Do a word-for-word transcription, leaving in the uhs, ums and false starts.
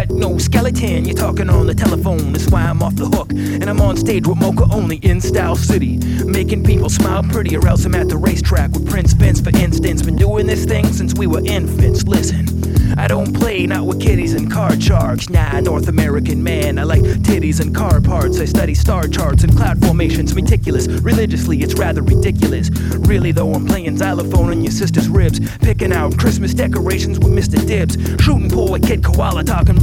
got no skeleton. You're talking on the telephone, that's why I'm off the hook. And I'm on stage with Mocha only in Style City, making people smile pretty, or else I'm at the racetrack with Prince Vince, for instance. Been doing this thing since we were infants. Listen, I don't play, not with kitties and card sharks. Nah, North American man, I like titties and car parts. I study star charts and cloud formations meticulous. Religiously, it's rather ridiculous. Really though, I'm playing xylophone on your sister's ribs, picking out Christmas decorations with Mister Dibs, shooting pool with Kid Koala, talking